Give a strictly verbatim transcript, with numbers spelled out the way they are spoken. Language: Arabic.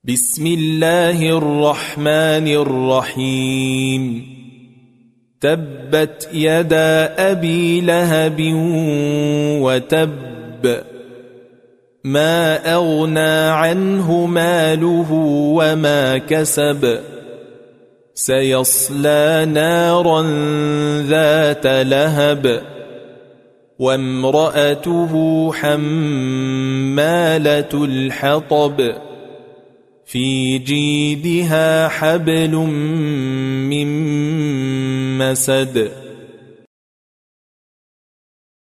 بسم الله الرحمن الرحيم تبت يدا أبي لهب وتب ما أغنى عنه ماله وما كسب سيصلى نارا ذات لهب وامرأته حمالة الحطب في جيدها حبل من مسد